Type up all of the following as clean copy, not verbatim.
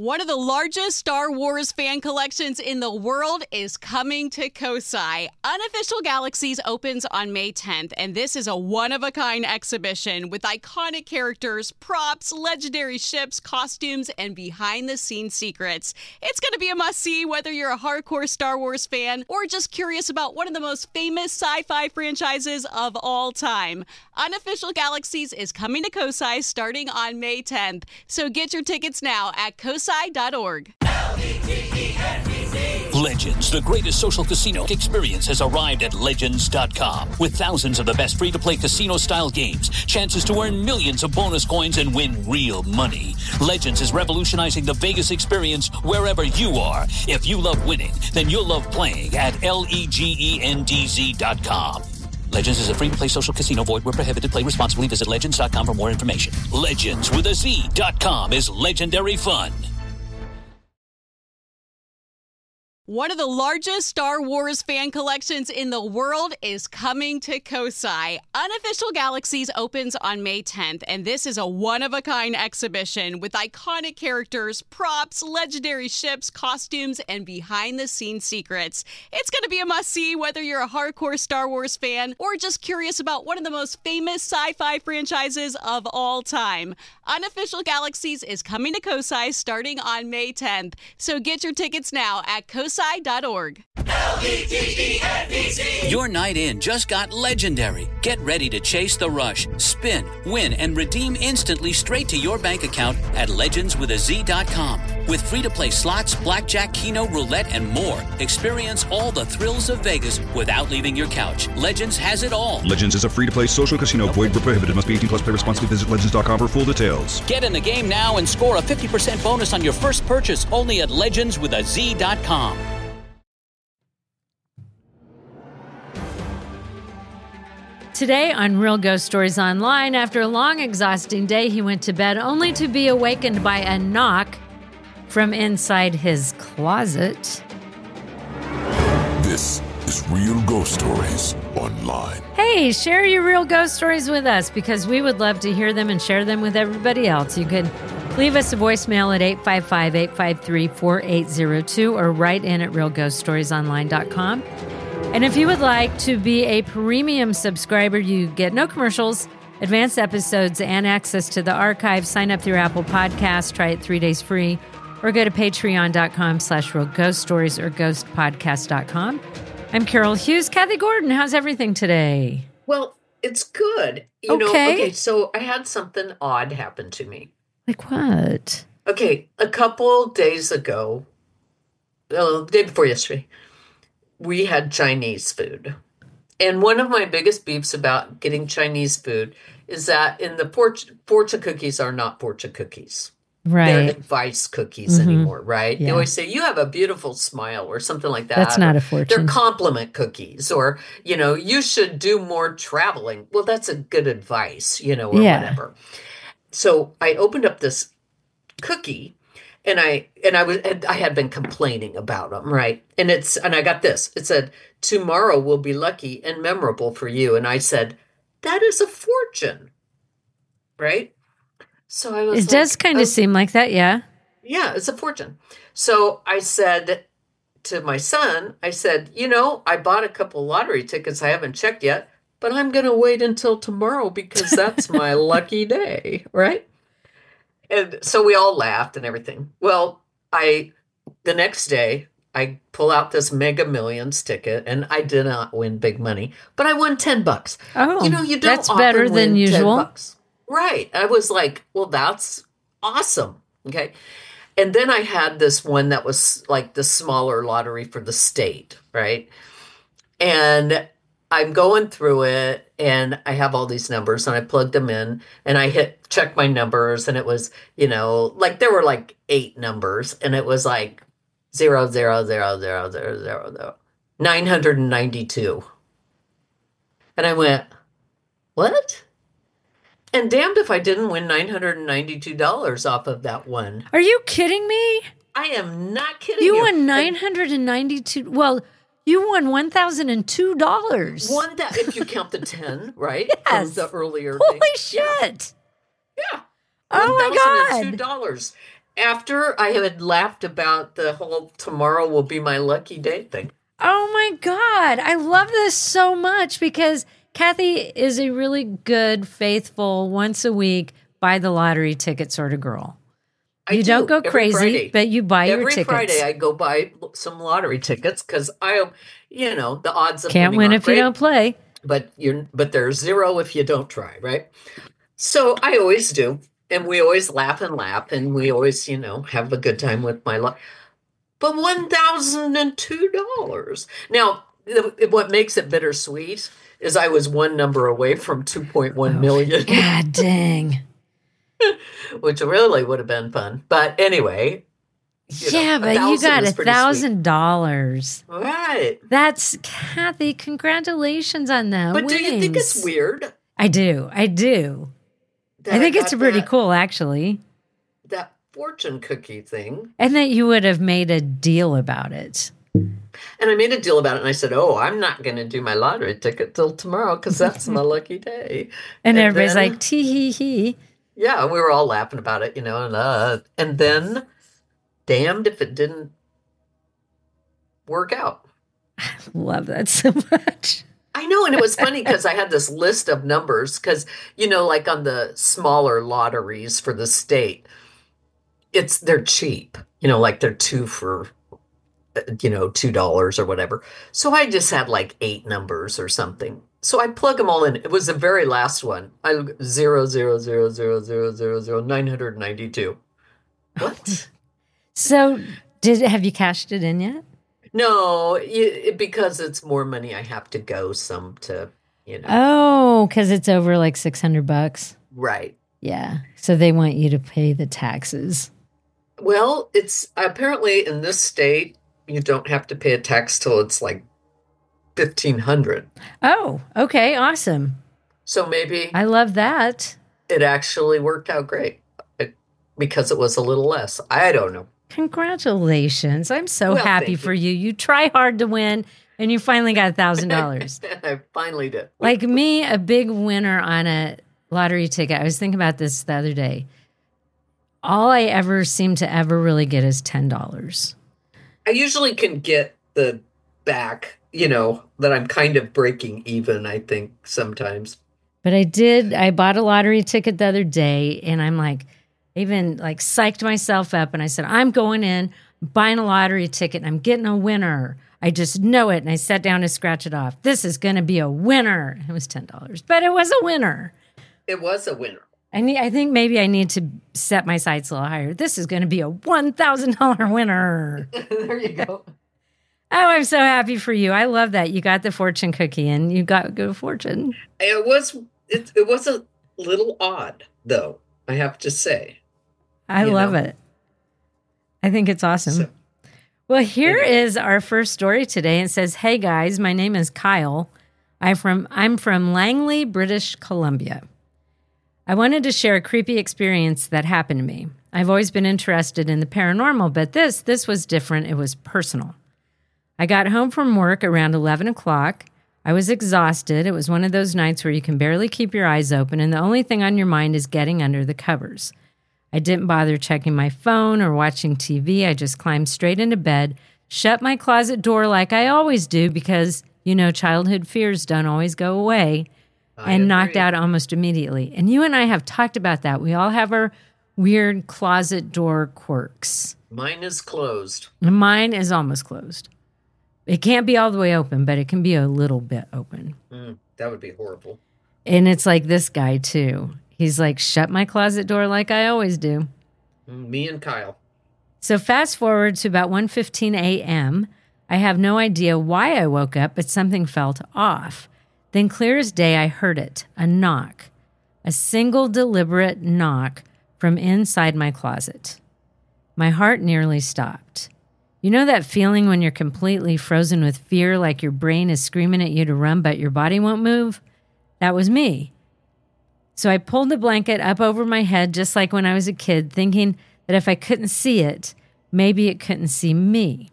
One of the largest Star Wars fan collections in the world is coming to Kosai. Unofficial Galaxies opens on May 10th, and this is a one-of-a-kind exhibition with iconic characters, props, legendary ships, costumes, and behind-the-scenes secrets. It's going to be a must-see whether you're a hardcore Star Wars fan or just curious about one of the most famous sci-fi franchises of all time. Unofficial Galaxies is coming to Kosai starting on May 10th, so get your tickets now at kosai.org. Legends, the greatest social casino experience, has arrived at Legends.com. With thousands of the best free-to-play casino-style games, chances to earn millions of bonus coins and win real money. Legends is revolutionizing the Vegas experience wherever you are. If you love winning, then you'll love playing at LEGENDZ.com. Legends is a free-to-play social casino. Void where prohibited. Play responsibly. Visit Legends.com for more information. Legends with a Z.com is legendary fun. One of the largest Star Wars fan collections in the world is coming to Kosai. Unofficial Galaxies opens on May 10th, and this is a one-of-a-kind exhibition with iconic characters, props, legendary ships, costumes, and behind-the-scenes secrets. It's going to be a must-see whether you're a hardcore Star Wars fan or just curious about one of the most famous sci-fi franchises of all time. Unofficial Galaxies is coming to Kosai starting on May 10th, so get your tickets now at kosai.org. Your night in just got legendary. Get ready to chase the rush, spin, win, and redeem instantly straight to your bank account at legendswithaz.com. With free-to-play slots, blackjack, keno, roulette, and more, experience all the thrills of Vegas without leaving your couch. Legends has it all. Legends is a free-to-play social casino. Void where prohibited. Must be 18 plus. Play responsibly. Visit legends.com for full details. Get in the game now and score a 50% bonus on your first purchase only at legendswithaz.com. Today on Real Ghost Stories Online, after a long, exhausting day, he went to bed only to be awakened by a knock from inside his closet. This is Real Ghost Stories Online. Hey, share your real ghost stories with us because we would love to hear them and share them with everybody else. You could leave us a voicemail at 855-853-4802 or write in at realghoststoriesonline.com. And if you would like to be a premium subscriber, you get no commercials, advanced episodes, and access to the archive. Sign up through Apple Podcasts. Try it 3 days free. Or go to patreon.com/realghoststories or ghostpodcast.com. I'm Carol Hughes. Kathy Gordon, how's everything today? Well, it's good. You know, so I had something odd happen to me. Like what? Okay, a couple days ago, the day before yesterday, we had Chinese food. And one of my biggest beefs about getting Chinese food is that in the fortune cookies are not fortune cookies. Right. They're advice cookies anymore, right? Yeah. They always say, you have a beautiful smile or something like that. That's not a fortune. They're compliment cookies or, you know, you should do more traveling. Well, that's a good advice, you know, or whatever. So I opened up this cookie and I had been complaining about them, right? And I got this. It said, tomorrow will be lucky and memorable for you. And I said, that is a fortune, right? So I was It does kind of seem like that, yeah. Yeah, it's a fortune. So I said to my son, you know, I bought a couple lottery tickets I haven't checked yet, but I'm going to wait until tomorrow because that's my lucky day, right? And so we all laughed and everything. Well, the next day, I pull out this Mega Millions ticket, and I did not win big money, but I won $10. Oh, you know, you don't that's better than usual. $10. Right. I was like, well, that's awesome. Okay. And then I had this one that was like the smaller lottery for the state, right? And I'm going through it and I have all these numbers and I plugged them in and I check my numbers and it was, you know, like there were like 8 numbers and it was like 992. And I went, what? And damned if I didn't win $992 off of that one. Are you kidding me? I am not kidding you. You won $992. Well, you won $1,002. If you count the 10, right? Yes. From the earlier Holy thing. shit. Yeah. Oh my God. $1,002. After I had laughed about the whole tomorrow will be my lucky day thing. Oh my God. I love this so much because Kathy is a really good, faithful, once a week, buy the lottery ticket sort of girl. You don't go crazy, Friday. but you buy your tickets. Every Friday I go buy some lottery tickets because the odds of can't win if you don't play. But there's zero if you don't try, right? So I always do. And we always laugh and we always, have a good time with my luck. But $1,002. Now, what makes it bittersweet is I was one number away from 2.1 million. God dang. Which really would have been fun. But anyway. But you got $1,000. Right. That's, Kathy, congratulations on that. But do you think it's weird? I do. I think it's pretty cool, actually. That fortune cookie thing. And that you would have made a deal about it. And I made a deal about it, and I said, I'm not going to do my lottery ticket till tomorrow because that's my lucky day. And everybody's like, tee-hee-hee. Yeah, we were all laughing about it, and then damned if it didn't work out. I love that so much. I know, and it was funny because I had this list of numbers because, like on the smaller lotteries for the state, they're cheap, like they're two for, $2 or whatever. So I just had like 8 numbers or something. So I plug them all in. It was the very last one. 00000000992. What? So have you cashed it in yet? No, because it's more money. I have to go some to, Oh, because it's over like $600. Right. Yeah. So they want you to pay the taxes. Well, it's apparently in this state, you don't have to pay a tax till it's like $1,500. Oh, okay. Awesome. So maybe. I love that. It actually worked out great because it was a little less. I don't know. Congratulations. I'm so happy for you. You try hard to win and you finally got $1,000. I finally did. Like me, a big winner on a lottery ticket. I was thinking about this the other day. All I ever seem to ever really get is $10. I usually can get the back, that I'm kind of breaking even, I think, sometimes. But I bought a lottery ticket the other day and I'm like, even like psyched myself up and I said, I'm going in, buying a lottery ticket and I'm getting a winner. I just know it. And I sat down to scratch it off. This is going to be a winner. It was $10, but it was a winner. It was a winner. I think maybe I need to set my sights a little higher. This is going to be a $1,000 winner. There you go. Oh, I'm so happy for you. I love that. You got the fortune cookie and you got good fortune. It was a little odd, though, I have to say. I love it. I think it's awesome. So, well, here is our first story today. It says, hey, guys, my name is Kyle. I'm from Langley, British Columbia. I wanted to share a creepy experience that happened to me. I've always been interested in the paranormal, but this was different. It was personal. I got home from work around 11 o'clock. I was exhausted. It was one of those nights where you can barely keep your eyes open, and the only thing on your mind is getting under the covers. I didn't bother checking my phone or watching TV. I just climbed straight into bed, shut my closet door like I always do because, childhood fears don't always go away, and knocked out almost immediately. And you and I have talked about that. We all have our weird closet door quirks. Mine is closed. Mine is almost closed. It can't be all the way open, but it can be a little bit open. That would be horrible. And it's like this guy, too. He's like, shut my closet door like I always do. Me and Kyle. So fast forward to about 1:15 a.m. I have no idea why I woke up, but something felt off. Then clear as day, I heard it, a knock, a single deliberate knock from inside my closet. My heart nearly stopped. You know that feeling when you're completely frozen with fear, like your brain is screaming at you to run, but your body won't move? That was me. So I pulled the blanket up over my head, just like when I was a kid, thinking that if I couldn't see it, maybe it couldn't see me.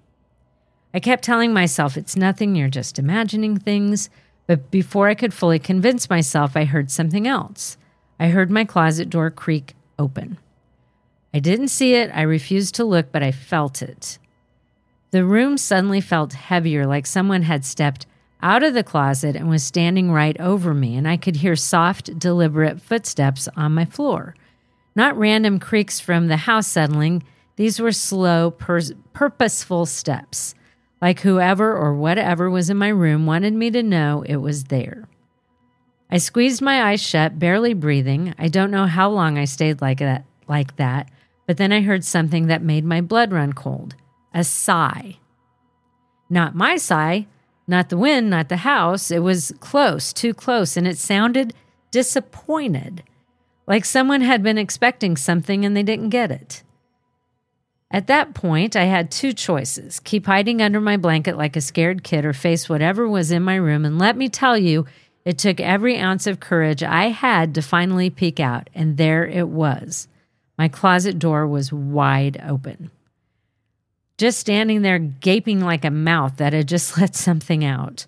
I kept telling myself, it's nothing, you're just imagining things. But before I could fully convince myself, I heard something else. I heard my closet door creak open. I I didn't see it. I refused to look, but I felt it. The room suddenly felt heavier, like someone had stepped out of the closet and was standing right over me, and I could hear soft, deliberate footsteps on my floor. Not random creaks from the house settling. These were slow, purposeful steps, like whoever or whatever was in my room wanted me to know it was there. I squeezed my eyes shut, barely breathing. I don't know how long I stayed like that, but then I heard something that made my blood run cold. A sigh. Not my sigh, not the wind, not the house. It was close, too close, and it sounded disappointed, like someone had been expecting something and they didn't get it. At that point, I had two choices: keep hiding under my blanket like a scared kid or face whatever was in my room. And let me tell you, it took every ounce of courage I had to finally peek out, and there it was. My closet door was wide open. Just standing there gaping like a mouth that had just let something out.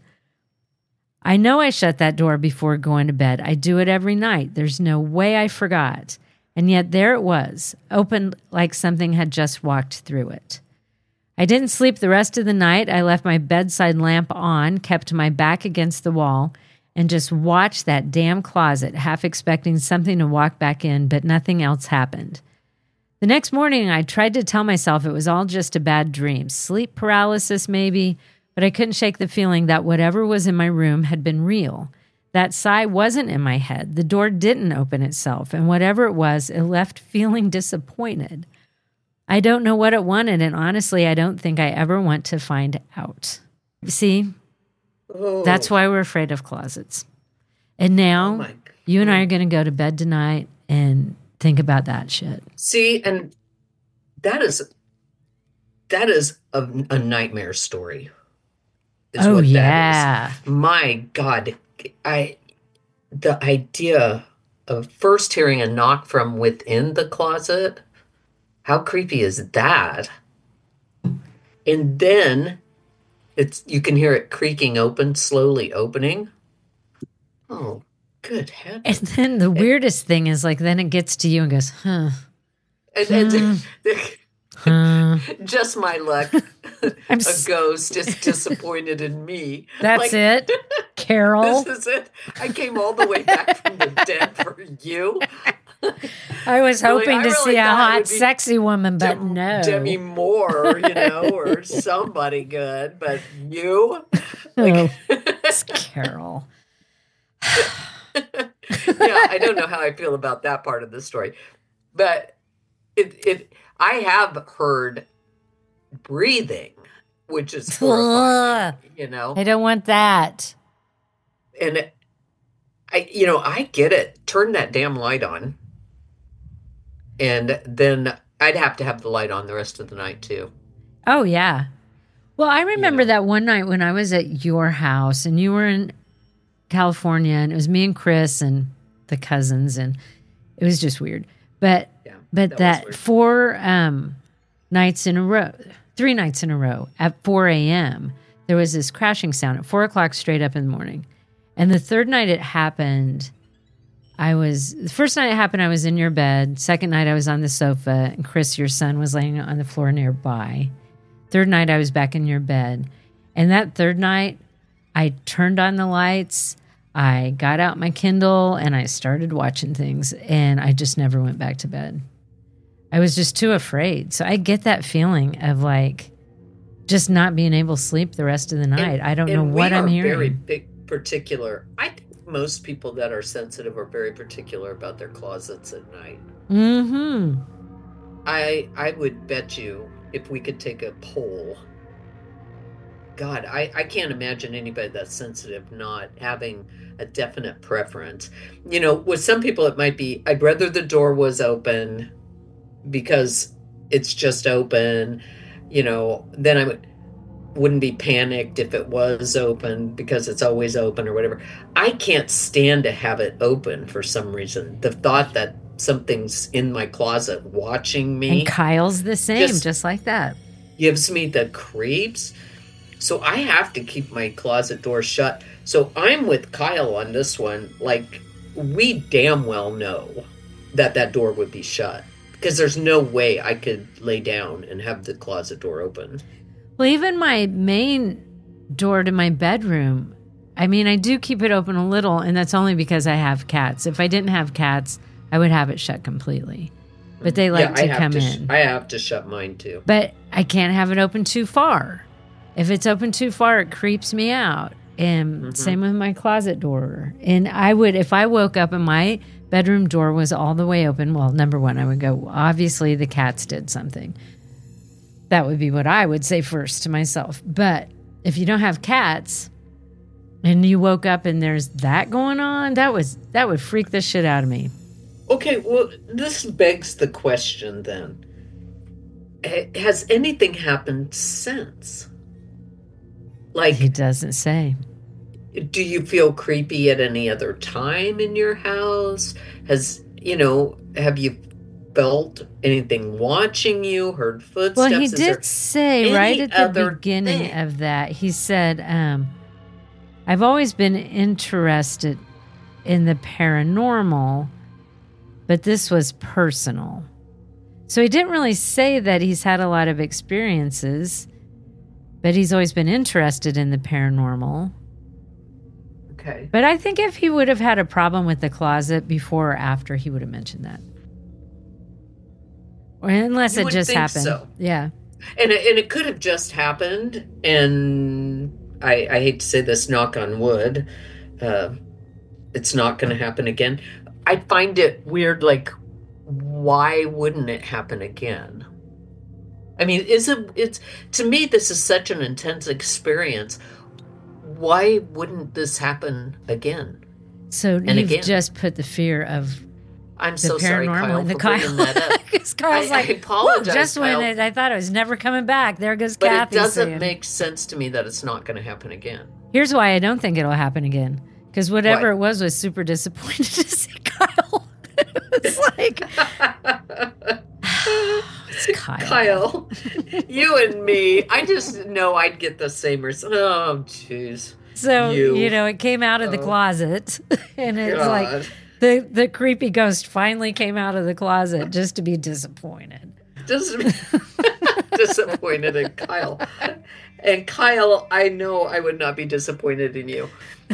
I know I shut that door before going to bed. I do it every night. There's no way I forgot. And yet there it was, opened like something had just walked through it. I didn't sleep the rest of the night. I left my bedside lamp on, kept my back against the wall, and just watched that damn closet, half expecting something to walk back in, but nothing else happened. The next morning, I tried to tell myself it was all just a bad dream, sleep paralysis maybe, but I couldn't shake the feeling that whatever was in my room had been real. That sigh wasn't in my head. The door didn't open itself, and whatever it was, it left feeling disappointed. I don't know what it wanted, and honestly, I don't think I ever want to find out. See, that's why we're afraid of closets. And now, you and I are going to go to bed tonight and think about that shit. See, and that is a nightmare story. Oh, yeah. My God. The idea of first hearing a knock from within the closet, how creepy is that? And then you can hear it creaking open, slowly opening. Oh, good heavens. And then the weirdest thing is, like, then it gets to you and goes, huh. Just my luck. A ghost is disappointed in me. That's it, Carol. This is it. I came all the way back from the dead for you. I was hoping to see a hot, sexy woman, but no. Demi Moore, or somebody good, but you? It's Carol. Yeah, I don't know how I feel about that part of the story. But I have heard breathing, which is horrifying, I don't want that. And I get it. Turn that damn light on. And then I'd have to have the light on the rest of the night too. Oh, yeah. Well, I remember that one night when I was at your house and you were in California, and it was me and Chris and the cousins, and it was just weird. But that 3 nights in a row at 4 a.m., there was this crashing sound at 4 o'clock straight up in the morning. And the third night it happened, the first night it happened, I was in your bed. Second night I was on the sofa, and Chris, your son, was laying on the floor nearby. Third night I was back in your bed. And that third night, I turned on the lights, I got out my Kindle, and I started watching things, and I just never went back to bed. I was just too afraid. So I get that feeling of like just not being able to sleep the rest of the night. I don't know what I'm hearing. Very particular. I think most people that are sensitive are very particular about their closets at night. Mm-hmm. I would bet you if we could take a poll. God, I can't imagine anybody that's sensitive not having a definite preference. With some people it might be, I'd rather the door was open because it's just open, then I wouldn't be panicked if it was open because it's always open or whatever. I can't stand to have it open for some reason. The thought that something's in my closet watching me. And Kyle's the same, just like that. Gives me the creeps. So I have to keep my closet door shut. So I'm with Kyle on this one. Like, we damn well know that door would be shut. Because there's no way I could lay down and have the closet door open. Well, even my main door to my bedroom, I mean, I do keep it open a little, and that's only because I have cats. If I didn't have cats, I would have it shut completely. But they like to come in. I have to shut mine too. But I can't have it open too far. If it's open too far, it creeps me out. And same with my closet door. And I would, if I woke up and my bedroom door was all the way open, well, number one, I would go, obviously the cats did something. That would be what I would say first to myself. But if you don't have cats and you woke up and there's that going on, that would freak the shit out of me. Okay, well, this begs the question then. Has anything happened since? Like, He doesn't say. do you feel creepy at any other time in your house? Have you felt anything watching you, heard footsteps? Well, he did say right at the beginning of that, he said, I've always been interested in the paranormal, but this was personal. So he didn't really say that he's had a lot of experiences, but he's always been interested in the paranormal. Okay. But I think if he would have had a problem with the closet before or after, he would have mentioned that. Or unless it just happened. So. Yeah. And it could have just happened, and I hate to say this, knock on wood, it's not going to happen again. I find it weird, like, why wouldn't it happen again? I mean, to me, this is such an intense experience. Why wouldn't this happen again? So you've just put the fear of I'm so sorry, Kyle, into for Kyle. bringing that up. Because Kyle's I apologize, just Kyle, when I thought it was never coming back, there goes but Kathy. it doesn't saying. make sense to me that it's not going to happen again. Here's why I don't think it'll happen again. Because whatever it was super disappointed to see Kyle. It's like... It's Kyle, you and me, I just know I'd get the same response. Oh, jeez. So, it came out of the closet, and it's God. like the creepy ghost finally came out of the closet just to be disappointed. Disappointed in Kyle. And Kyle, I know I would not be disappointed in you.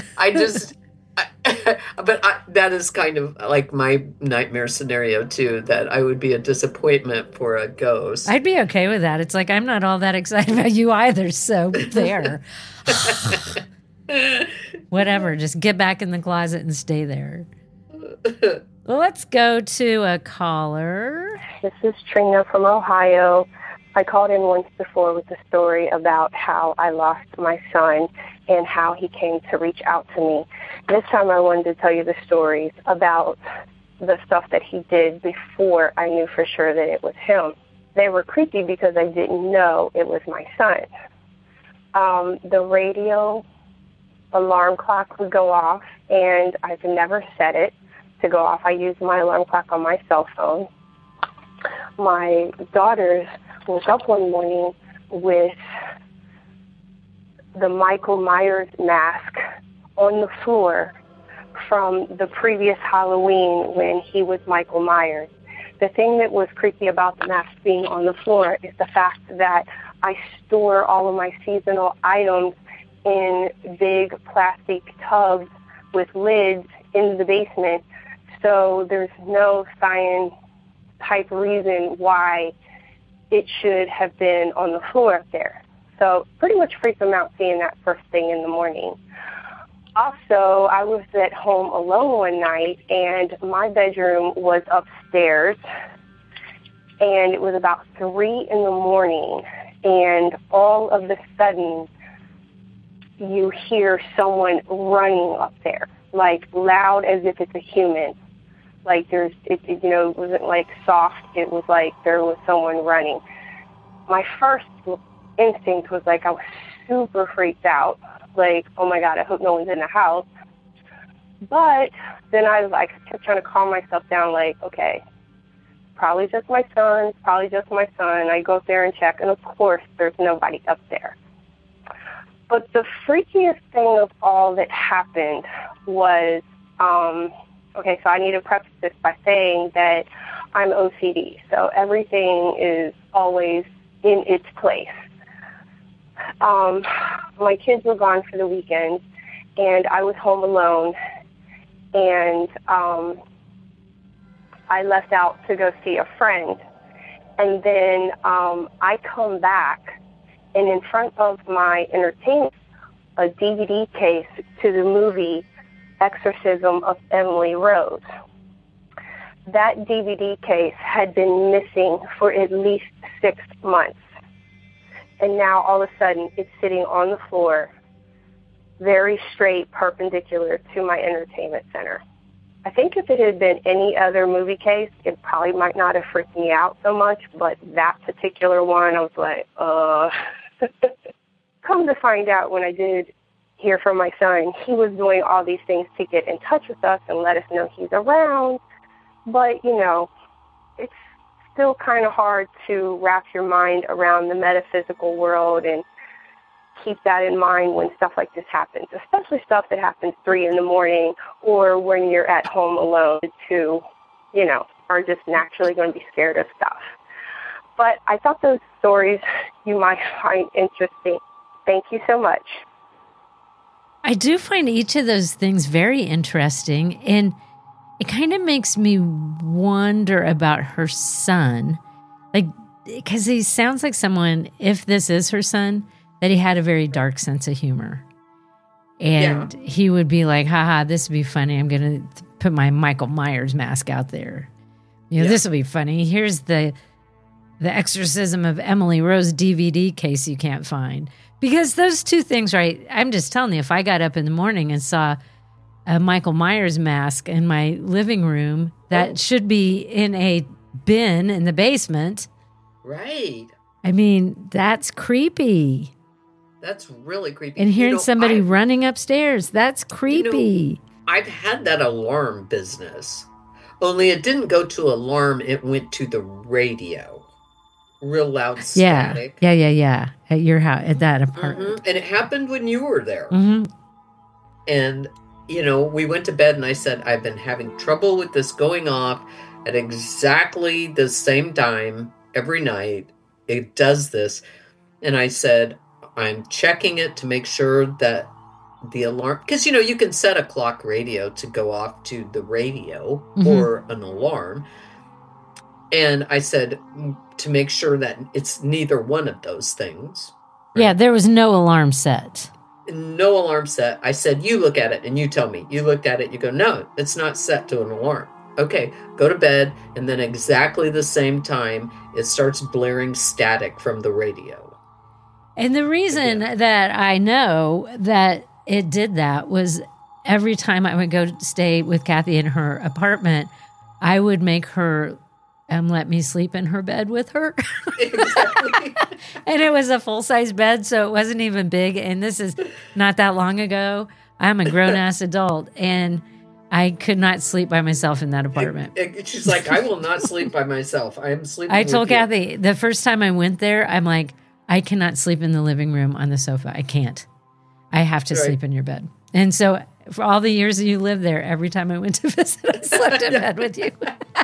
That is kind of like my nightmare scenario too, that I would be a disappointment for a ghost. I'd be okay with that. It's like, I'm not all that excited about you either, so there. Whatever, just get back in the closet and stay there. Well, let's go to a caller. This is Trina from Ohio. I called in once before with a story about how I lost my son and how he came to reach out to me. This time I wanted to tell you the stories about the stuff that he did before I knew for sure that it was him. They were creepy because I didn't know it was my son. The radio alarm clock would go off, and I've never set it to go off. I use my alarm clock on my cell phone. My daughters woke up one morning with the Michael Myers mask on the floor from the previous Halloween when he was Michael Myers. The thing that was creepy about the mask being on the floor is the fact that I store all of my seasonal items in big plastic tubs with lids in the basement, so there's no science type reason why it should have been on the floor up there. So pretty much freaked them out seeing that first thing in the morning. Also, I was at home alone one night, and my bedroom was upstairs, and it was about 3 in the morning, and all of a sudden, you hear someone running up there, like loud as if it's a human. Like it wasn't like soft. It was like there was someone running. My first instinct was like I was super freaked out. Like, oh my God, I hope no one's in the house. But then I kept trying to calm myself down. Like, okay, probably just my son. I go up there and check, and of course, there's nobody up there. But the freakiest thing of all that happened was, okay, so I need to preface this by saying that I'm OCD, so everything is always in its place. My kids were gone for the weekend, and I was home alone, and I left out to go see a friend. And then I come back, and in front of my entertainment, a DVD case to the movie Exorcism of Emily Rose. That DVD case had been missing for at least 6 months. And now all of a sudden it's sitting on the floor, very straight, perpendicular to my entertainment center. I think if it had been any other movie case, it probably might not have freaked me out so much, but that particular one, I was like, Come to find out, when I did hear from my son, he was doing all these things to get in touch with us and let us know he's around. But, you know, it's still kind of hard to wrap your mind around the metaphysical world and keep that in mind when stuff like this happens, especially stuff that happens 3 a.m. or when you're at home alone to, you know, are just naturally going to be scared of stuff. But I thought those stories you might find interesting. Thank you so much. I do find each of those things very interesting, and it kind of makes me wonder about her son, like, because he sounds like someone, if this is her son, that he had a very dark sense of humor. And he would be like, haha, this would be funny. I'm going to put my Michael Myers mask out there. You know, this will be funny. Here's the Exorcism of Emily Rose DVD case you can't find. Because those two things, right? I'm just telling you, if I got up in the morning and saw a Michael Myers mask in my living room that should be in a bin in the basement. Right. I mean, that's creepy. That's really creepy. And hearing somebody running upstairs, that's creepy. I've had that alarm business. Only it didn't go to alarm, it went to the radio. Real loud static. Yeah. At your house, at that apartment. And it happened when you were there. Mm-hmm. And, you know, we went to bed and I said, I've been having trouble with this going off at exactly the same time every night. It does this. And I said, I'm checking it to make sure that the alarm, because, you know, you can set a clock radio to go off to the radio or an alarm. And I said, to make sure that it's neither one of those things. Right? Yeah, there was no alarm set. No alarm set. I said, you look at it and you tell me. You looked at it, you go, no, it's not set to an alarm. Okay, go to bed, and then exactly the same time, it starts blaring static from the radio. And the reason that I know that it did that was every time I would go stay with Kathy in her apartment, I would make her let me sleep in her bed with her. Exactly. And it was a full-size bed, so it wasn't even big. And this is not that long ago. I'm a grown-ass adult, and I could not sleep by myself in that apartment. She's like, I will not sleep by myself. I am sleeping I told with you. Kathy, the first time I went there, I'm like, I cannot sleep in the living room on the sofa. I can't. I have to sleep in your bed. And so for all the years that you lived there, every time I went to visit, I slept in bed with you.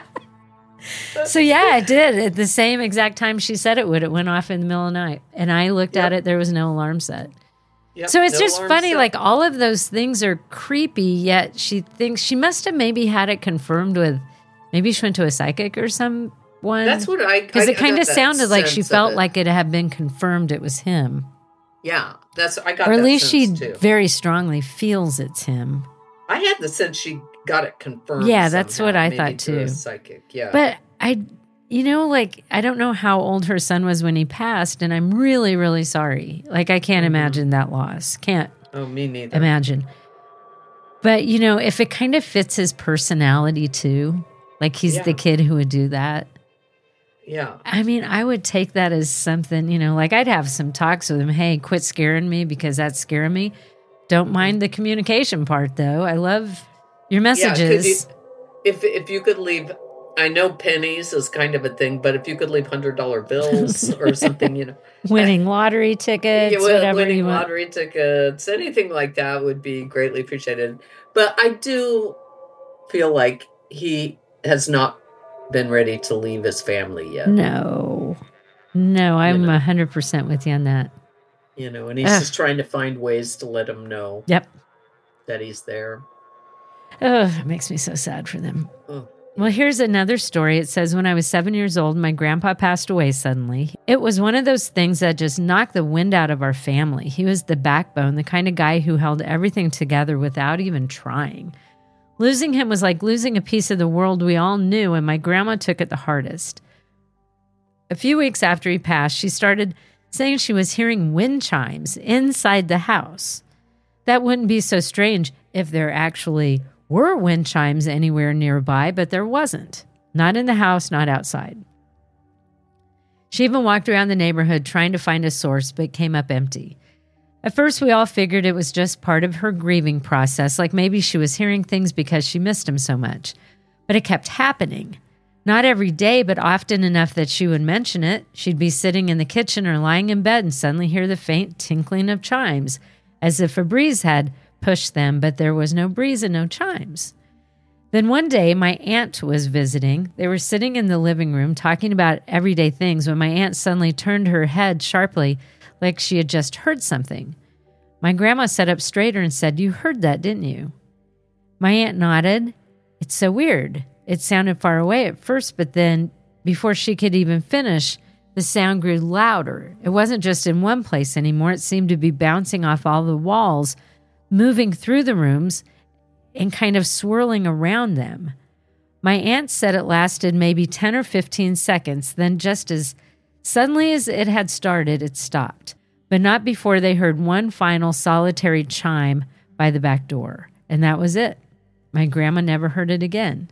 So yeah, it did. At the same exact time she said it would. It went off in the middle of the night. And I looked at it. There was no alarm set. Yep, so it's no just funny. set. Like all of those things are creepy, yet she thinks she must have maybe had it confirmed with, maybe she went to a psychic or someone. That's what because it kind of sounded like she felt like it had been confirmed it was him. Yeah, I got or at that least she sense too. very strongly feels it's him. I had the sense she got it confirmed. Yeah, that's somehow, what I maybe thought through a too. Psychic, yeah. But I don't know how old her son was when he passed, and I'm really, really sorry. Like, I can't imagine that loss. Can't. Oh, me neither. Imagine. But, you know, if it kind of fits his personality too, like he's the kid who would do that. Yeah. I mean, I would take that as something, you know, like I'd have some talks with him. Hey, quit scaring me because that's scaring me. Don't mind the communication part, though. I love your messages. Yeah, if you could leave, I know pennies is kind of a thing, but if you could leave $100 bills or something, you know. Winning lottery tickets, whatever winning you want. lottery tickets, anything like that would be greatly appreciated. But I do feel like he has not been ready to leave his family yet. No, I'm 100% with you on that. And he's just trying to find ways to let him know that he's there. Oh, it makes me so sad for them. Oh. Well, here's another story. It says, when I was 7 years old, my grandpa passed away suddenly. It was one of those things that just knocked the wind out of our family. He was the backbone, the kind of guy who held everything together without even trying. Losing him was like losing a piece of the world we all knew, and my grandma took it the hardest. A few weeks after he passed, she started saying she was hearing wind chimes inside the house. That wouldn't be so strange if there actually were wind chimes anywhere nearby, but there wasn't. Not in the house, not outside. She even walked around the neighborhood trying to find a source, but came up empty. At first, we all figured it was just part of her grieving process, like maybe she was hearing things because she missed him so much. But it kept happening. Not every day, but often enough that she would mention it. She'd be sitting in the kitchen or lying in bed and suddenly hear the faint tinkling of chimes, as if a breeze had pushed them, but there was no breeze and no chimes. Then one day, my aunt was visiting. They were sitting in the living room talking about everyday things when my aunt suddenly turned her head sharply, like she had just heard something. My grandma sat up straighter and said, "You heard that, didn't you?" My aunt nodded. "It's so weird. It sounded far away at first, but then before she could even finish, the sound grew louder. It wasn't just in one place anymore. It seemed to be bouncing off all the walls, moving through the rooms and kind of swirling around them. My aunt said it lasted maybe 10 or 15 seconds. Then just as suddenly as it had started, it stopped, but not before they heard one final solitary chime by the back door. And that was it. My grandma never heard it again.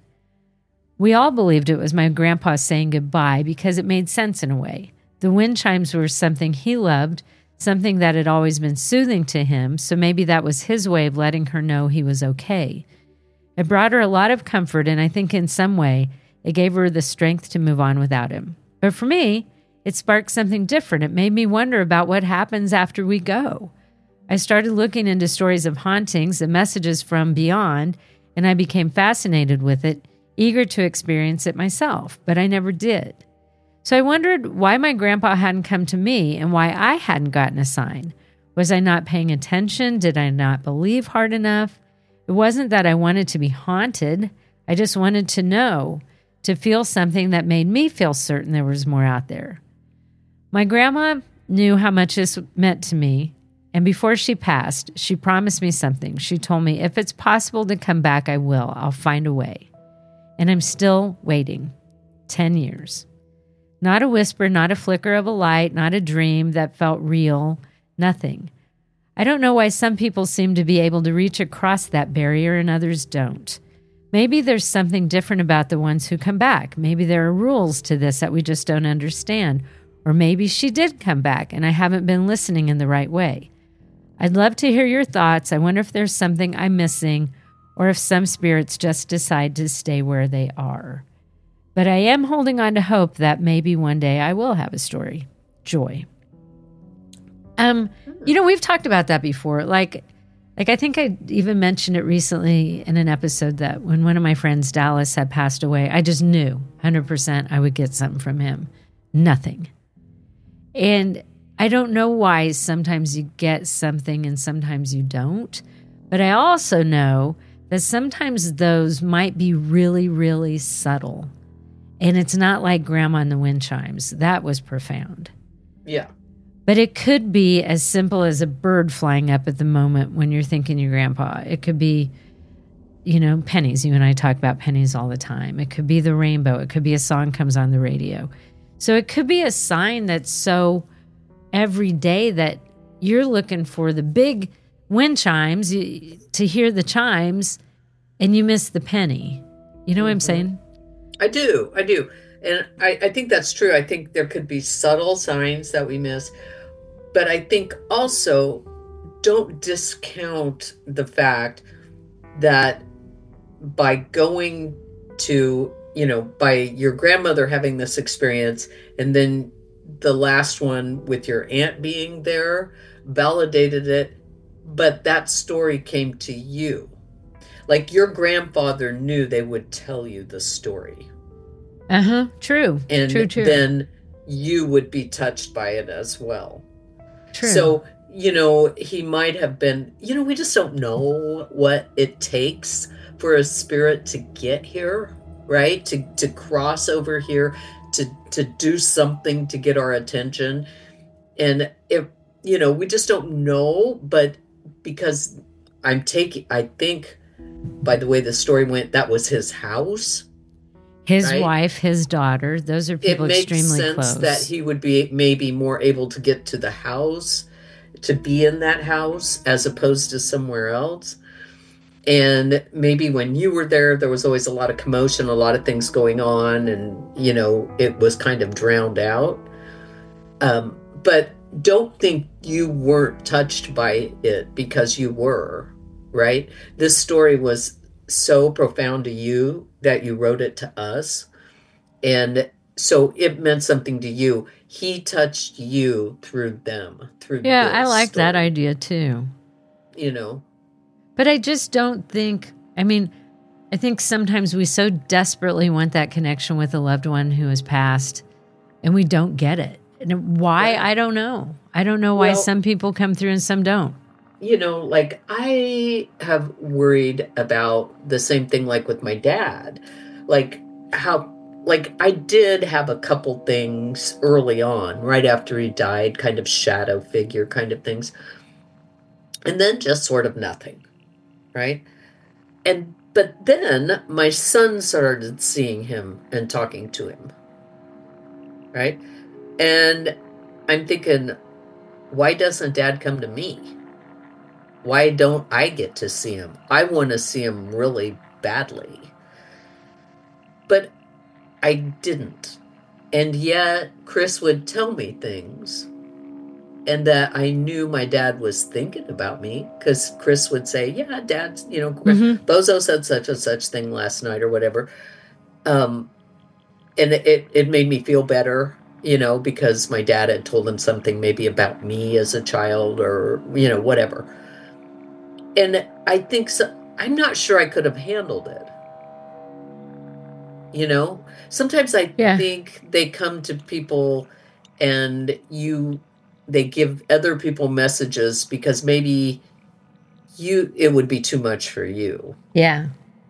We all believed it was my grandpa saying goodbye because it made sense in a way. The wind chimes were something he loved, something that had always been soothing to him, so maybe that was his way of letting her know he was okay. It brought her a lot of comfort, and I think in some way it gave her the strength to move on without him. But for me, it sparked something different. It made me wonder about what happens after we go. I started looking into stories of hauntings and messages from beyond, and I became fascinated with it, eager to experience it myself, but I never did. So I wondered why my grandpa hadn't come to me and why I hadn't gotten a sign. Was I not paying attention? Did I not believe hard enough? It wasn't that I wanted to be haunted. I just wanted to know, to feel something that made me feel certain there was more out there. My grandma knew how much this meant to me, and before she passed, she promised me something. She told me, if it's possible to come back, I will. I'll find a way. And I'm still waiting. 10 years. Not a whisper, not a flicker of a light, not a dream that felt real, nothing. I don't know why some people seem to be able to reach across that barrier and others don't. Maybe there's something different about the ones who come back. Maybe there are rules to this that we just don't understand. Or maybe she did come back and I haven't been listening in the right way. I'd love to hear your thoughts. I wonder if there's something I'm missing, or if some spirits just decide to stay where they are. But I am holding on to hope that maybe one day I will have a story. Joy. We've talked about that before. Like I think I even mentioned it recently in an episode that when one of my friends, Dallas, had passed away, I just knew 100% I would get something from him. Nothing. And I don't know why sometimes you get something and sometimes you don't. But I also know that sometimes those might be really, really subtle. And it's not like Grandma and the Wind Chimes. That was profound. Yeah. But it could be as simple as a bird flying up at the moment when you're thinking your grandpa. It could be, pennies. You and I talk about pennies all the time. It could be the rainbow. It could be a song comes on the radio. So it could be a sign that's so everyday that you're looking for the big wind chimes to hear the chimes and you miss the penny. You know what I'm saying? I do. And I think that's true. I think there could be subtle signs that we miss. But I think also don't discount the fact that by going to, by your grandmother having this experience and then the last one with your aunt being there validated it, but that story came to you. Like your grandfather knew they would tell you the story. True. And True. then you would be touched by it as well. True. So, he might have been, we just don't know what it takes for a spirit to get here, right? To cross over here, to do something to get our attention. And if, we just don't know, but because I think by the way the story went, that was his house. His right? wife, his daughter, those are people extremely close. It makes sense that he would be maybe more able to get to the house, to be in that house, as opposed to somewhere else. And maybe when you were there was always a lot of commotion, a lot of things going on, and, it was kind of drowned out. But don't think you weren't touched by it, because you were, right? This story was so profound to you that you wrote it to us. And so it meant something to you. He touched you through them, through Yeah, I like story. that idea too. But I just don't think, I think sometimes we so desperately want that connection with a loved one who has passed, and we don't get it. And why? Right. I don't know. I don't know why some people come through and some don't. I have worried about the same thing, with my dad. I did have a couple things early on, right after he died, kind of shadow figure kind of things. And then just sort of nothing, right? But then my son started seeing him and talking to him, right? And I'm thinking, why doesn't Dad come to me? Why don't I get to see him? I want to see him really badly. But I didn't. And yet Chris would tell me things. And that I knew my dad was thinking about me, because Chris would say, yeah, Dad's, Bozo said such and such thing last night or whatever. And it made me feel better, because my dad had told him something maybe about me as a child, or, whatever. And I think I'm not sure I could have handled it. Sometimes I think they come to people and they give other people messages because maybe it would be too much for you. Yeah.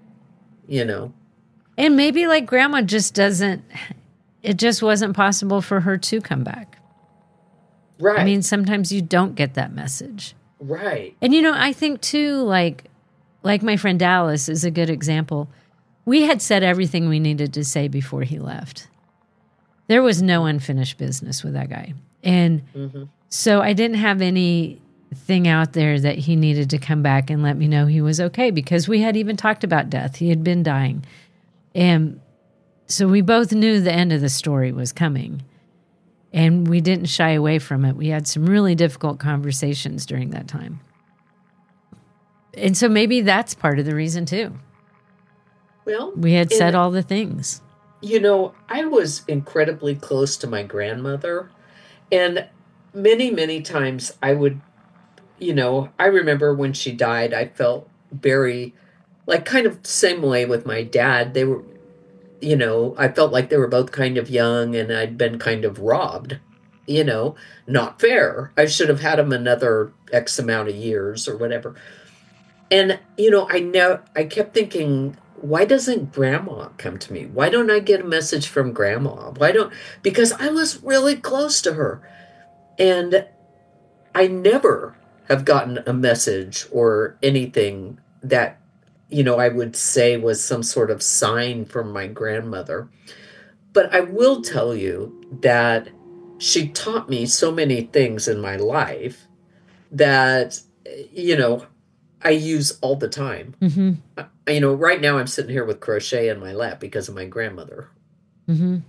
And maybe Grandma just it just wasn't possible for her to come back. Right. Sometimes you don't get that message. Right. And, I think too, like my friend Dallas is a good example. We had said everything we needed to say before he left. There was no unfinished business with that guy. And so I didn't have anything out there that he needed to come back and let me know he was okay, because we had even talked about death. He had been dying. And so we both knew the end of the story was coming. And we didn't shy away from it. We had some really difficult conversations during that time. And so maybe that's part of the reason too. Well, we had said all the things. I was incredibly close to my grandmother. And many, many times I would, I remember when she died, I felt very, kind of the same way with my dad. They were, I felt like they were both kind of young, and I'd been kind of robbed, not fair. I should have had them another X amount of years or whatever. And, I kept thinking, why doesn't Grandma come to me? Why don't I get a message from Grandma? Because I was really close to her. And I never have gotten a message or anything that, I would say was some sort of sign from my grandmother. But I will tell you that she taught me so many things in my life that, I use all the time. Right now I'm sitting here with crochet in my lap because of my grandmother. And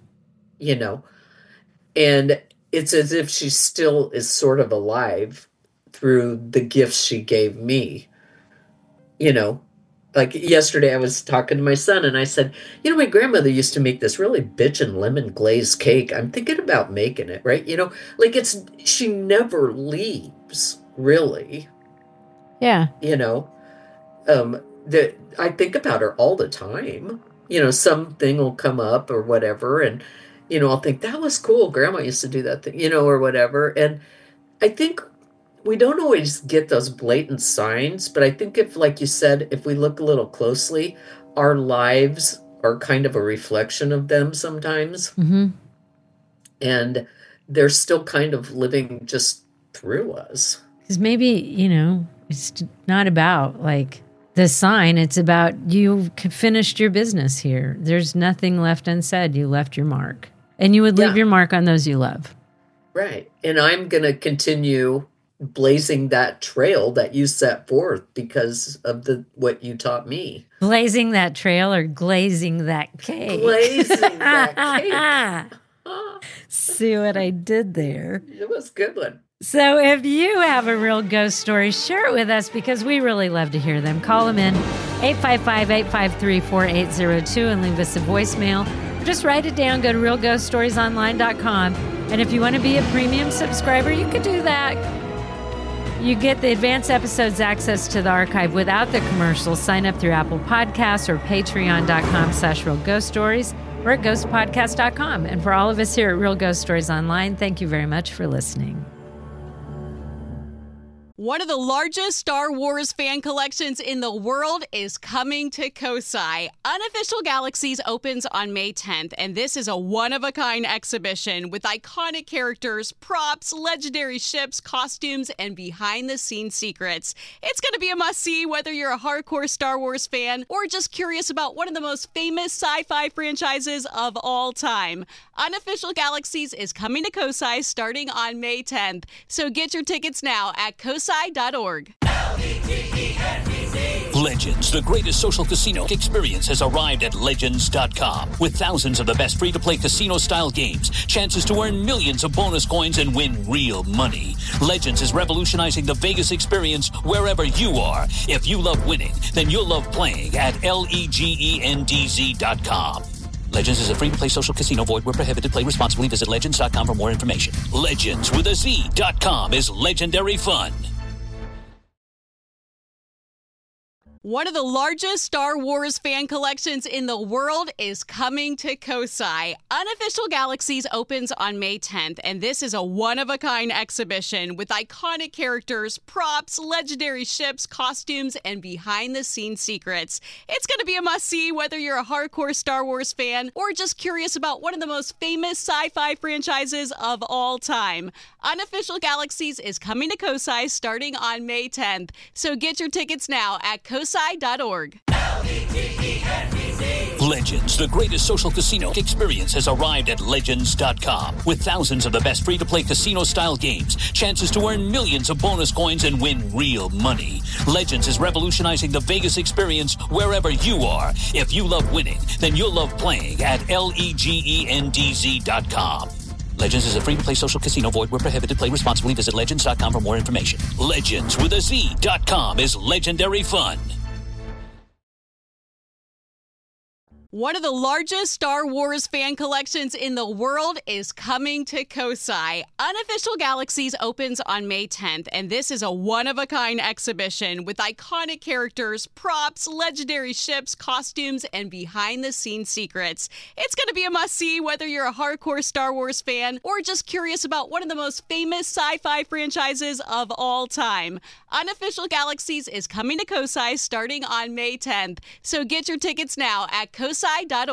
it's as if she still is sort of alive through the gifts she gave me. Yesterday I was talking to my son and I said, my grandmother used to make this really bitchin' lemon glazed cake. I'm thinking about making it, right? She never leaves, really. Yeah. I think about her all the time, something will come up or whatever. And, I'll think that was cool. Grandma used to do that thing, or whatever. And I think we don't always get those blatant signs, but I think if, like you said, if we look a little closely, our lives are kind of a reflection of them sometimes. Mm-hmm. And they're still kind of living just through us. Because maybe, it's not about like the sign. It's about you finished your business here. There's nothing left unsaid. You left your mark. And you would leave your mark on those you love. Right. And I'm going to continue blazing that trail that you set forth because of what you taught me. Blazing that trail or glazing that cake? Glazing that cake. See what I did there? It was a good one. So if you have a real ghost story, share it with us because we really love to hear them. Call them in 855-853-4802 and leave us a voicemail. Or just write it down. Go to realghoststoriesonline.com. And if you want to be a premium subscriber, you could do that. You get the advanced episodes access to the archive without the commercials. Sign up through Apple Podcasts or patreon.com/realghoststories or at ghostpodcast.com. And for all of us here at Real Ghost Stories Online, thank you very much for listening. One of the largest Star Wars fan collections in the world is coming to COSI. Unofficial Galaxies opens on May 10th, and this is a one-of-a-kind exhibition with iconic characters, props, legendary ships, costumes, and behind-the-scenes secrets. It's going to be a must-see whether you're a hardcore Star Wars fan or just curious about one of the most famous sci-fi franchises of all time. Unofficial Galaxies is coming to COSI starting on May 10th, so get your tickets now at COSI.org. Legends, the greatest social casino experience, has arrived at Legends.com. With thousands of the best free-to-play casino-style games, chances to earn millions of bonus coins and win real money. Legends is revolutionizing the Vegas experience wherever you are. If you love winning, then you'll love playing at LEGENDZ.com. Legends is a free-to-play social casino. Void where prohibited. Play responsibly. Visit Legends.com for more information. Legends with a Z.com is legendary fun. One of the largest Star Wars fan collections in the world is coming to COSI. Unofficial Galaxies opens on May 10th, and this is a one-of-a-kind exhibition with iconic characters, props, legendary ships, costumes, and behind-the-scenes secrets. It's going to be a must-see whether you're a hardcore Star Wars fan or just curious about one of the most famous sci-fi franchises of all time. Unofficial Galaxies is coming to COSI starting on May 10th, so get your tickets now at COSI.org. Legends, the greatest social casino experience, has arrived at Legends.com. With thousands of the best free-to-play casino-style games, chances to earn millions of bonus coins and win real money. Legends is revolutionizing the Vegas experience wherever you are. If you love winning, then you'll love playing at LEGENDZ.com. Legends is a free-to-play social casino. Void where prohibited. Play responsibly. Visit Legends.com for more information. Legends with a Z.com is legendary fun. One of the largest Star Wars fan collections in the world is coming to COSI. Unofficial Galaxies opens on May 10th, and this is a one-of-a-kind exhibition with iconic characters, props, legendary ships, costumes, and behind-the-scenes secrets. It's going to be a must-see whether you're a hardcore Star Wars fan or just curious about one of the most famous sci-fi franchises of all time. Unofficial Galaxies is coming to COSI starting on May 10th, so get your tickets now at COSI.org.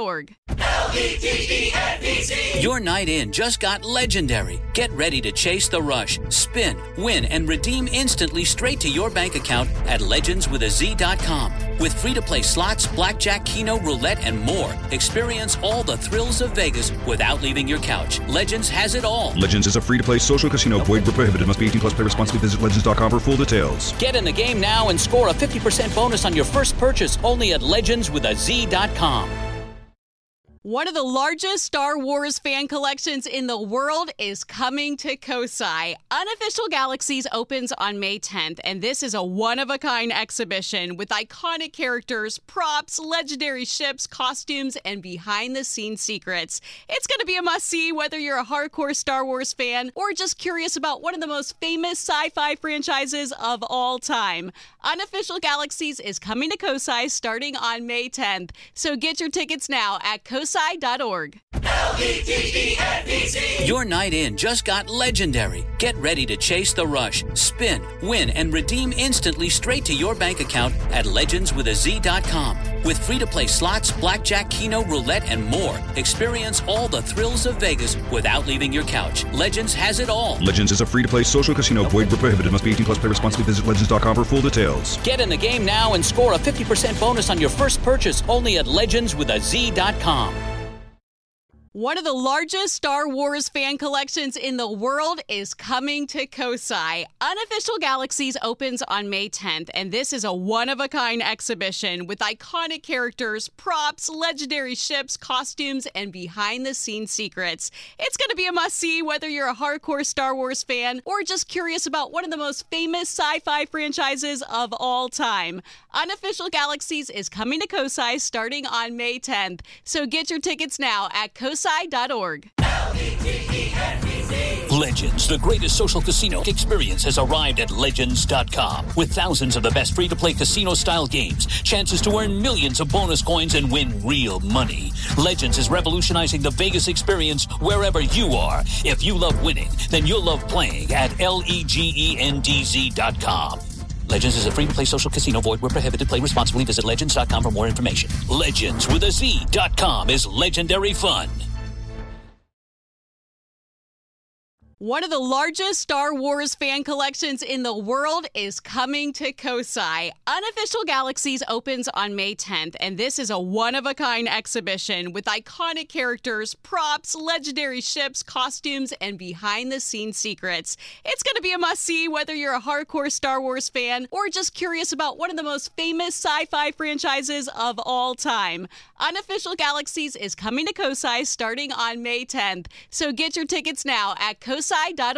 Your night in just got legendary. Get ready to chase the rush, spin, win, and redeem instantly straight to your bank account at legendswithaz.com. With free-to-play slots, blackjack, keno, roulette, and more. Experience all the thrills of Vegas without leaving your couch. Legends has it all. Legends is a free-to-play social casino. Void where prohibited. Must be 18 plus. Play responsibly. Visit legends.com for full details. Get in the game now and score a 50% bonus on your first purchase only at legendswithaz.com. One of the largest Star Wars fan collections in the world is coming to Kosai. Unofficial Galaxies opens on May 10th, and this is a one-of-a-kind exhibition with iconic characters, props, legendary ships, costumes, and behind-the-scenes secrets. It's going to be a must-see whether you're a hardcore Star Wars fan or just curious about one of the most famous sci-fi franchises of all time. Unofficial Galaxies is coming to Kosai starting on May 10th, so get your tickets now at kosai.org. Your night in just got legendary. Get ready to chase the rush, spin, win, and redeem instantly straight to your bank account at legendswithaz.com. With free-to-play slots, blackjack, keno, roulette, and more, experience all the thrills of Vegas without leaving your couch. Legends has it all. Legends is a free-to-play social casino. Void where prohibited. Must be 18 plus. Play responsibly. Visit legends.com for full details. Get in the game now and score a 50% bonus on your first purchase only at legendswithaz.com. One of the largest Star Wars fan collections in the world is coming to Kosai. Unofficial Galaxies opens on May 10th, and this is a one-of-a-kind exhibition with iconic characters, props, legendary ships, costumes, and behind-the-scenes secrets. It's going to be a must-see whether you're a hardcore Star Wars fan or just curious about one of the most famous sci-fi franchises of all time. Unofficial Galaxies is coming to Kosai starting on May 10th, so get your tickets now at kosai.org. Legends, the greatest social casino experience, has arrived at Legends.com. With thousands of the best free-to-play casino-style games, chances to earn millions of bonus coins and win real money. Legends is revolutionizing the Vegas experience wherever you are. If you love winning, then you'll love playing at LEGENDZ.com. Legends is a free-to-play social casino. Void where prohibited. Play responsibly. Visit Legends.com for more information. Legendswithaz.com is legendary fun. One of the largest Star Wars fan collections in the world is coming to Kosai. Unofficial Galaxies opens on May 10th, and this is a one-of-a-kind exhibition with iconic characters, props, legendary ships, costumes, and behind-the-scenes secrets. It's going to be a must-see whether you're a hardcore Star Wars fan or just curious about one of the most famous sci-fi franchises of all time. Unofficial Galaxies is coming to Kosai starting on May 10th, so get your tickets now at kosai.org.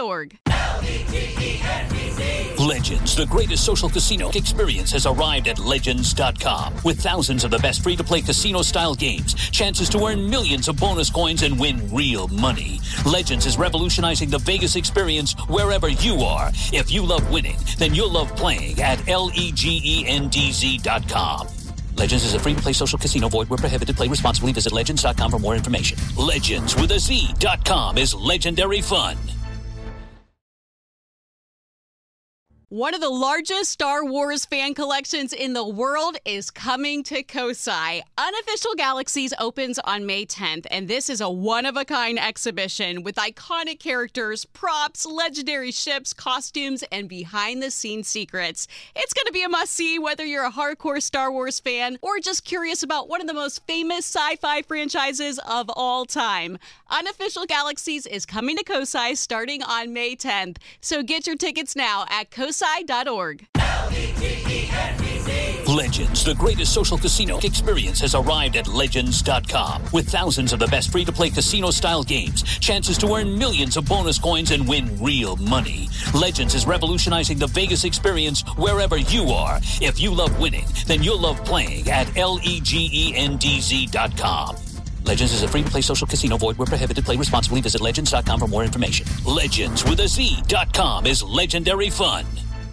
Legends, the greatest social casino experience, has arrived at Legends.com. With thousands of the best free-to-play casino-style games, chances to earn millions of bonus coins and win real money. Legends is revolutionizing the Vegas experience wherever you are. If you love winning, then you'll love playing at LEGENDZ.com. Legends is a free-to-play social casino. Void where prohibited. Play responsibly. Visit Legends.com for more information. Legendswithaz.com is legendary fun. One of the largest Star Wars fan collections in the world is coming to Kosai. Unofficial Galaxies opens on May 10th, and this is a one-of-a-kind exhibition with iconic characters, props, legendary ships, costumes, and behind-the-scenes secrets. It's going to be a must-see whether you're a hardcore Star Wars fan or just curious about one of the most famous sci-fi franchises of all time. Unofficial Galaxies is coming to Kosai starting on May 10th, so get your tickets now at kosai.org. Legends, the greatest social casino experience, has arrived at Legends.com. With thousands of the best free-to-play casino-style games, chances to earn millions of bonus coins and win real money. Legends is revolutionizing the Vegas experience wherever you are. If you love winning, then you'll love playing at LEGENDZ.com. Legends is a free-to-play social casino. Void where prohibited. Play responsibly. Visit Legends.com for more information. Legendswithaz.com is legendary fun.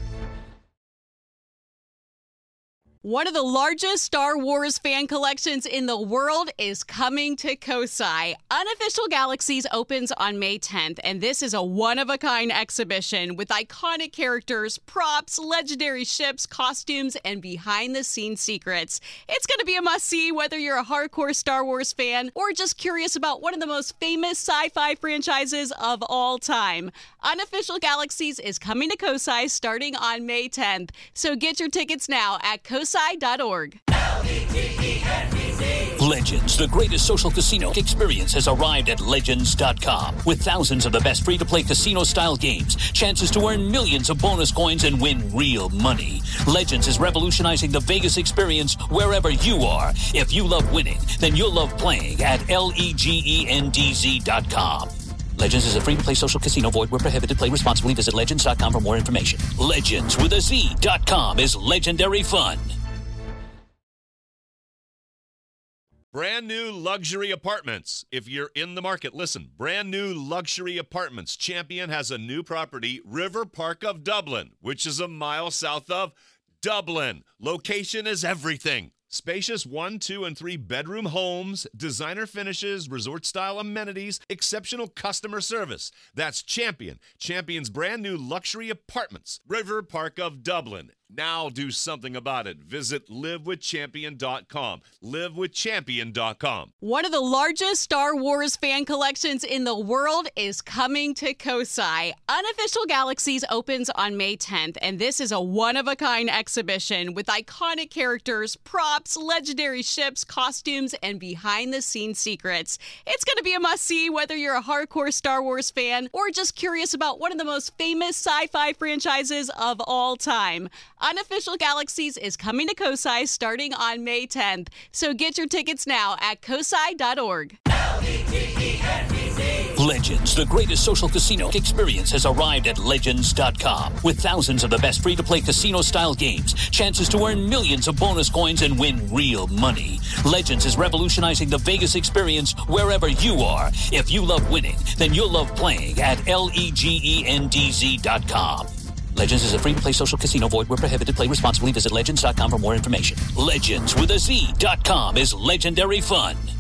One of the largest Star Wars fan collections in the world is coming to Kosai. Unofficial Galaxies opens on May 10th, and this is a one-of-a-kind exhibition with iconic characters, props, legendary ships, costumes, and behind-the-scenes secrets. It's going to be a must-see whether you're a hardcore Star Wars fan or just curious about one of the most famous sci-fi franchises of all time. Unofficial Galaxies is coming to Kosai starting on May 10th, so get your tickets now at kosai.org. Legends, the greatest social casino experience, has arrived at Legends.com. With thousands of the best free-to-play casino-style games, chances to earn millions of bonus coins and win real money. Legends is revolutionizing the Vegas experience wherever you are. If you love winning, then you'll love playing at LEGENDZ.com. Legends is a free-to-play social casino. Void where prohibited. Play responsibly. Visit Legends.com for more information. Legends with a Z.com is legendary fun. Brand new luxury apartments. If you're in the market, listen. Brand new luxury apartments. Champion has a new property, River Park of Dublin, which is a mile south of Dublin. Location is everything. Spacious 1, 2, and 3 bedroom homes, designer finishes, resort-style amenities, exceptional customer service. That's Champion. Champion's brand new luxury apartments. River Park of Dublin. Now do something about it. Visit livewithchampion.com. Livewithchampion.com. One of the largest Star Wars fan collections in the world is coming to Kosai. Unofficial Galaxies opens on May 10th, and this is a one-of-a-kind exhibition with iconic characters, props, legendary ships, costumes, and behind-the-scenes secrets. It's going to be a must-see whether you're a hardcore Star Wars fan or just curious about one of the most famous sci-fi franchises of all time. Unofficial Galaxies is coming to Kosai starting on May 10th. So get your tickets now at kosai.org. Legends, the greatest social casino experience, has arrived at Legends.com. With thousands of the best free-to-play casino-style games, chances to earn millions of bonus coins and win real money. Legends is revolutionizing the Vegas experience wherever you are. If you love winning, then you'll love playing at LEGENDZ.com. Legends is a free-to-play social casino. Void where prohibited. Play responsibly. Visit Legends.com for more information. Legends with a Z.com is legendary fun.